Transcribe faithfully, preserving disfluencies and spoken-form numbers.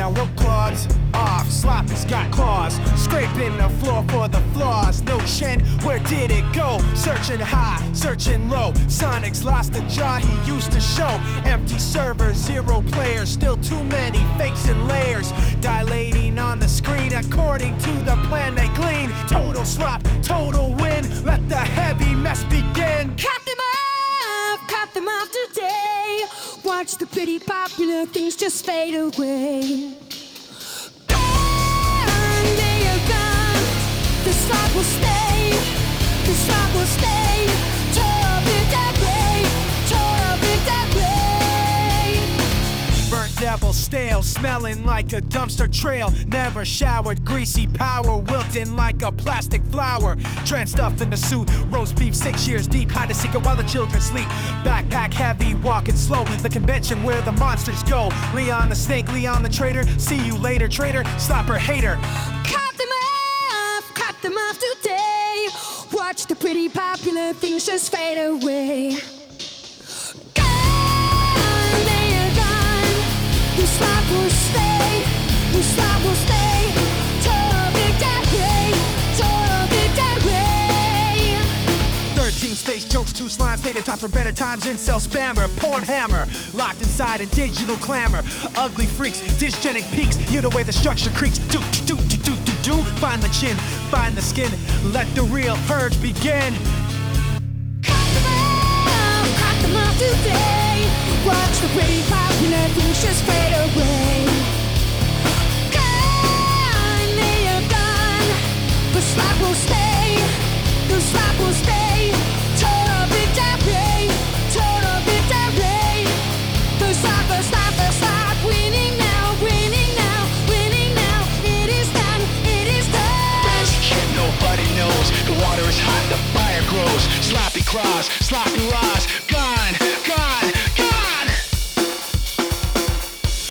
now we're clogs off. Sloppy's got claws, scraping the floor for the flaws. No chin, where did it go? Searching high, searching low. Sonic's lost the jaw he used to show. Empty server, zero players, still too many fakes and layers. Dilating on the screen according to the plan they glean. Total slop, total win. Let the heavy mess begin. Cut them off, cut them off today. Watch the pretty popular things just fade away. Gone, they are gone. The slot will stay. The slot will stay. Tore up in that way. Tore up in that way. Burnt devil stale, smelling like a dumpster trail. Never showered, greasy power, wilting like a plastic flower. Trend stuffed in the suit, roast beef six years deep. Hide a secret while the children sleep. Backpack heavy, walking slow. The convention where the monsters go. Leon the snake, Leon the traitor. See you later, traitor, slapper, hater. Cut them off, cut them off today. Watch the pretty popular things just fade away. Gone, they are gone. The slot will stay. The slot will stay. Tore up in that way. Tore up in that way. thirteen space jokes, two slimes, faded top for better times, incel spammer, porn hammer, locked inside in digital clamor, ugly freaks, dysgenic peaks, you the way the structure creaks, do do do do do do, find the chin, find the skin, let the real purge begin. Cut them off, cut them off today. Watch the pretty popular things just fade away. Gone, they are gone. The slot will stay. The slot will stay. Tore up in that way. Tore up in that way. The slot, the slot, the slot. Winning now, winning now, winning now. It is done, it is done. Best shit nobody knows. The water is hot, the fire grows. Sloppy claws, sloppy laws.